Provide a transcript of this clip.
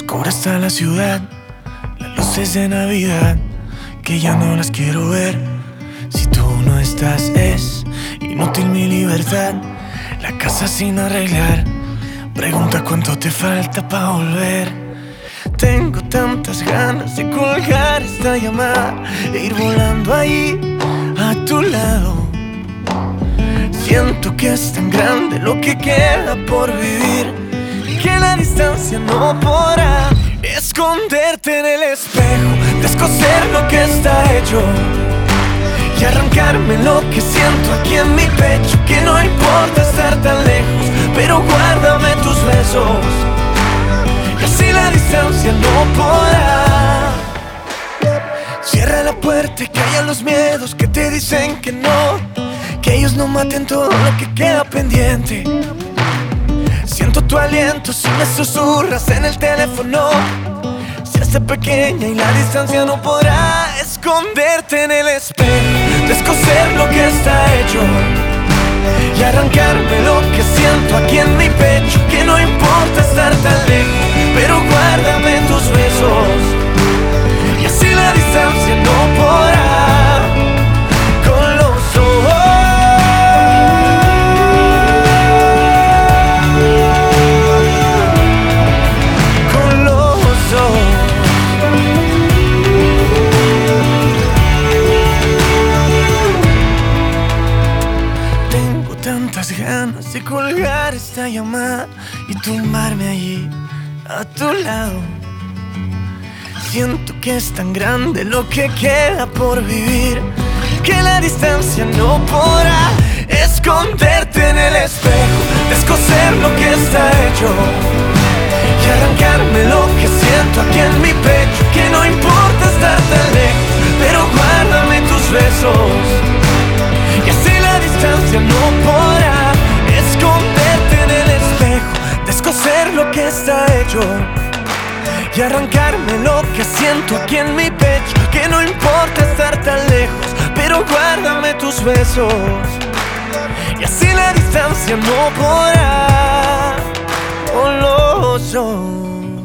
Oscura está la ciudad, las luces de Navidad, que ya no las quiero ver. Si tú no estás es inútil mi libertad. La casa sin arreglar, pregunta cuánto te falta pa' volver. Tengo tantas ganas de colgar esta llamada e ir volando ahí a tu lado. Siento que es tan grande lo que queda por vivir, que la distancia no podrá esconderte en el espejo, descoser lo que está hecho y arrancarme lo que siento aquí en mi pecho. Que no importa estar tan lejos, pero guárdame tus besos, y así la distancia no podrá. Cierra la puerta y calla los miedos que te dicen que no, que ellos no maten todo lo que queda pendiente. Siento tu aliento si me susurras en el teléfono. Se hace pequeña y la distancia no podrá esconderte en el espejo, descoser lo que está hecho y arrancarme lo que siento aquí en mi pecho. Que no importa estar tan lejos, pero guárdame tus besos, y así la distancia no podrá. Con los tantas ganas de colgar esta llamada y tumbarme allí a tu lado. Siento que es tan grande lo que queda por vivir, que la distancia no podrá esconderte en el espejo, descoser lo que está hecho y arrancarme lo que siento aquí en mi pecho. Que no importa estar tan lejos, pero guárdame tus besos, y así la distancia no podrá esconderte en el espejo, descoser lo que está hecho y arrancarme lo que siento aquí en mi pecho. Que no importa estar tan lejos, pero guárdame tus besos, y así la distancia no podrá. Oh, lo soy.